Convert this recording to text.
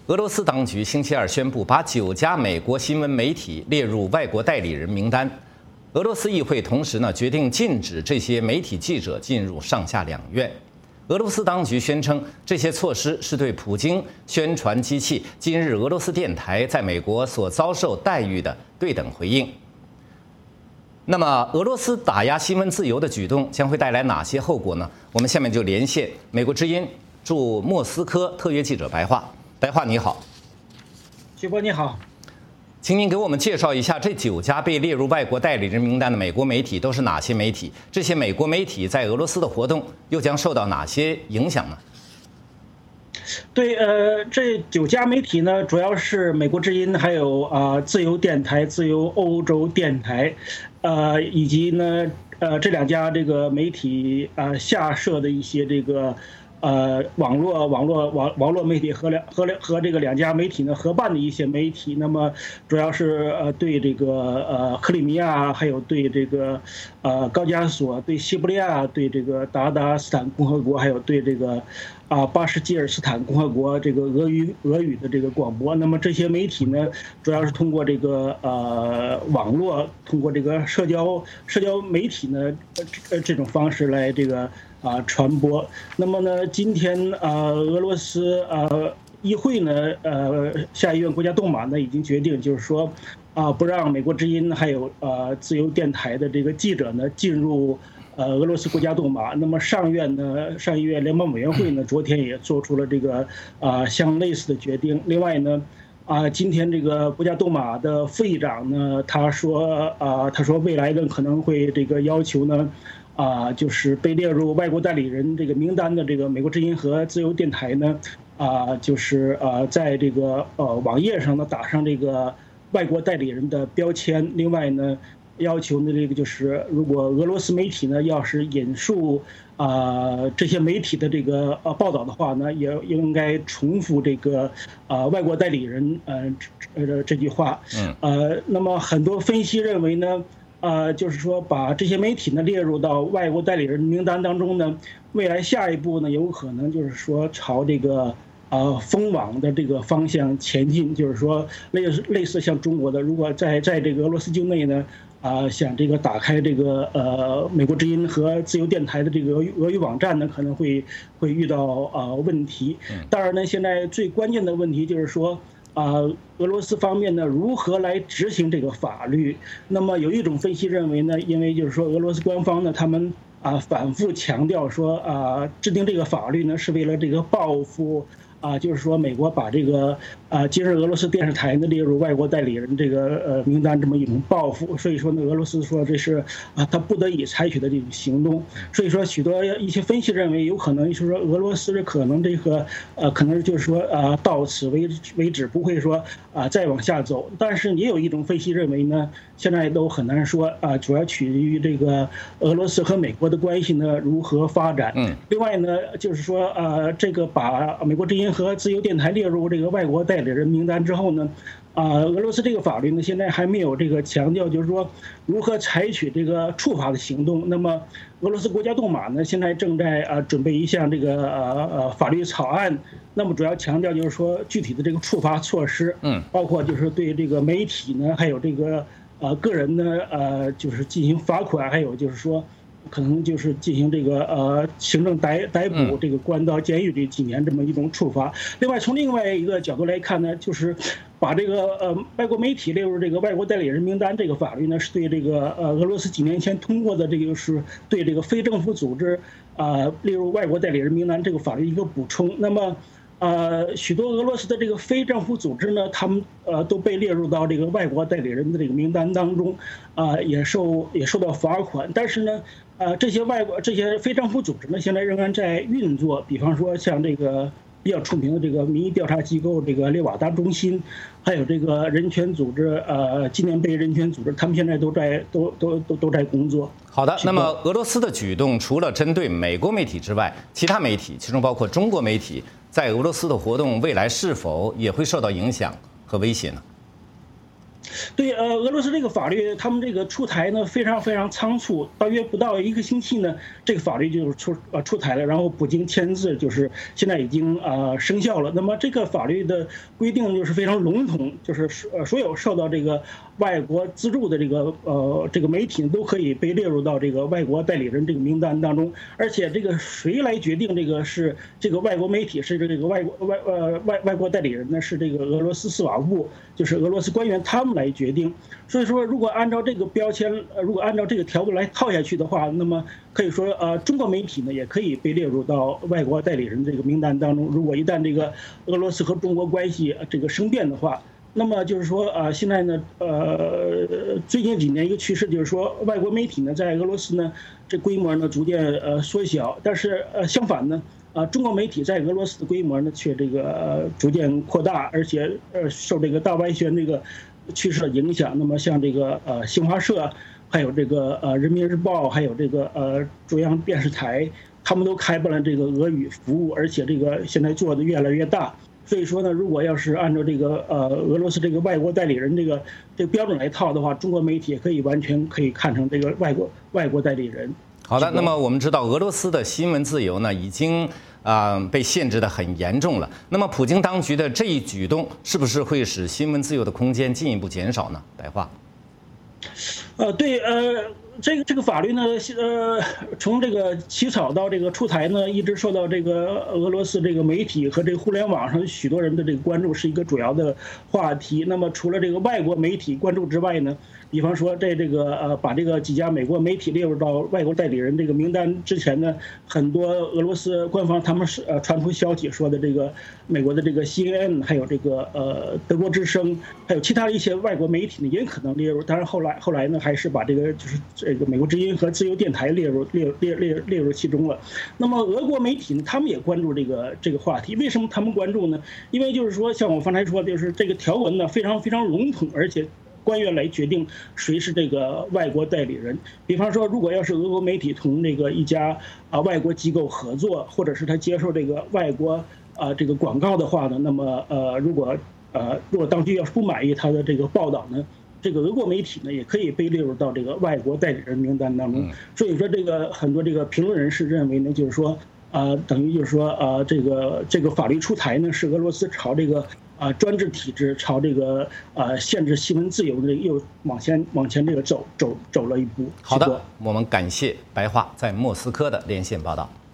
俄罗斯当局星期二宣布，把9家美国新闻媒体列入外国代理人名单。俄罗斯议会同时决定禁止这些媒体记者进入上下两院。俄罗斯当局宣称，这些措施是对普京宣传机器今日俄罗斯电台在美国所遭受待遇的对等回应。那么，俄罗斯打压新闻自由的举动将会带来哪些后果呢？我们下面就连线美国之音驻莫斯科特约记者白桦。白桦你好， 徐波你好， 请您给我们介绍一下这9家被列入外国代理人名单的美国媒体都是哪些媒体？这些美国媒体在俄罗斯的活动又将受到哪些影响呢？ 对，这9家媒体呢，主要是美国之音，还有自由电台、自由欧洲电台，以及呢这2家这个媒体下设的一些这个。网络媒体和这个2家媒体呢合办的一些媒体，那么主要是对这个克里米亚，还有对这个高加索，对西伯利亚，对这个达达斯坦共和国，还有对这个巴什基尔斯坦共和国这个俄语的这个广播。那么这些媒体呢，主要是通过这个网络，通过这个社交媒体呢这种方式来这个传播。那么呢，今天俄罗斯议会呢下议院国家杜马呢已经决定，就是说不让美国之音还有自由电台的这个记者呢进入俄罗斯国家杜马。那么上议院联邦委员会呢昨天也做出了这个相类似的决定。另外呢今天这个国家杜马的副议长呢他说未来呢可能会这个要求呢就是被列入外国代理人这个名单的这个美国之音和自由电台呢就是在这个网页上呢打上这个外国代理人的标签。另外呢要求呢这个就是如果俄罗斯媒体呢要是引述这些媒体的这个报道的话呢，也应该重复这个外国代理人这句话。那么很多分析认为呢就是说把这些媒体呢列入到外国代理人名单当中呢，未来下一步呢有可能就是说朝这个封网的这个方向前进。就是说类似像中国的，如果在这个俄罗斯境内呢想这个打开这个美国之音和自由电台的这个俄语网站呢，可能会遇到问题。当然呢，现在最关键的问题就是说俄罗斯方面呢如何来执行这个法律。那么有一种分析认为呢，因为就是说俄罗斯官方呢他们反复强调说制定这个法律呢是为了这个报复就是说美国把这个今日俄罗斯电视台呢列入外国代理人这个名单这么一种报复。所以说呢俄罗斯说这是他不得已采取的这种行动。所以说许多一些分析认为有可能就是说俄罗斯可能这个可能就是说到此为止，不会说再往下走。但是也有一种分析认为呢，现在都很难说主要取决于这个俄罗斯和美国的关系呢如何发展。另外呢就是说这个把美国之音和自由电台列入这个外国代理人名单之后呢俄罗斯这个法律呢现在还没有这个强调就是说如何采取这个处罚的行动。那么俄罗斯国家杜马呢现在正在准备一项这个法律草案，那么主要强调就是说具体的这个处罚措施，包括就是对这个媒体呢还有这个个人呢就是进行罚款，还有就是说可能就是进行这个行政逮捕，这个关到监狱这几年这么一种处罚。另外从另外一个角度来看呢，就是把这个外国媒体列入这个外国代理人名单这个法律呢，是对这个俄罗斯几年前通过的这个是对这个非政府组织列入外国代理人名单这个法律一个补充。那么许多俄罗斯的这个非政府组织呢，他们都被列入到这个外国代理人的这个名单当中，也受到罚款。但是呢这些非政府组织呢现在仍然在运作。比方说像这个比较出名的这个民意调查机构这个列瓦达中心，还有这个人权组织纪念碑人权组织，他们现在都在工作。 好的，那么俄罗斯的举动除了针对美国媒体之外，其他媒体，其中包括中国媒体，在俄罗斯的活动未来是否也会受到影响和威胁呢？ 对，俄罗斯这个法律，他们这个出台呢非常非常仓促，大约不到1个星期呢，这个法律就出台了，然后普京签字，就是现在已经生效了。那么这个法律的规定就是非常笼统，就是所有受到这个外国资助的这个媒体都可以被列入到这个外国代理人这个名单当中，而且这个谁来决定这个是这个外国媒体是这个外国代理人呢？是这个俄罗斯司法部，就是俄罗斯官员他们来决定。所以说，如果按照这个标签，如果按照这个条文来套下去的话，那么可以说，中国媒体呢也可以被列入到外国代理人这个名单当中。如果一旦这个俄罗斯和中国关系这个生变的话，那么就是说，现在呢，最近几年一个趋势就是说，外国媒体呢在俄罗斯呢这规模呢逐渐缩小，但是相反呢。中国媒体在俄罗斯的规模呢，却这个逐渐扩大，而且受这个大外宣这个趋势的影响。那么像这个新华社，还有这个人民日报，还有这个中央电视台，他们都开办了这个俄语服务，而且这个现在做的越来越大。所以说呢，如果要是按照这个俄罗斯这个外国代理人这个标准来套的话，中国媒体也可以完全可以看成这个外国代理人。 好的，那么我们知道俄罗斯的新闻自由呢，已经被限制得很严重了。那么普京当局的这一举动，是不是会使新闻自由的空间进一步减少呢？白话。 对，这个法律呢，从这个起草到这个出台呢，一直受到这个俄罗斯这个媒体和这个互联网上许多人的这个关注，是一个主要的话题。那么除了这个外国媒体关注之外呢，比方说在这个把这个几家美国媒体列入到外国代理人这个名单之前呢，很多俄罗斯官方他们是传出消息说的这个美国的这个 CNN 还有这个德国之声，还有其他的一些外国媒体呢也可能列入。当然后来呢还是把这个就是这个美国之音和自由电台列入其中了。那么俄国媒体呢，他们也关注这个话题。为什么他们关注呢？因为就是说，像我刚才说的，就是这个条文呢非常非常笼统，而且官员来决定谁是这个外国代理人。比方说，如果要是俄国媒体同这个一家外国机构合作，或者是他接受这个外国这个广告的话呢，那么如果当局要是不满意他的这个报道呢，这个俄国媒体呢也可以被列入到这个外国代理人名单当中。所以说，这个很多这个评论人士认为呢，就是说等于就是说这个法律出台呢，是俄罗斯朝这个专制体制，朝这个限制新闻自由的又往前这个走了一步。 好的，我们感谢白桦在莫斯科的连线报道。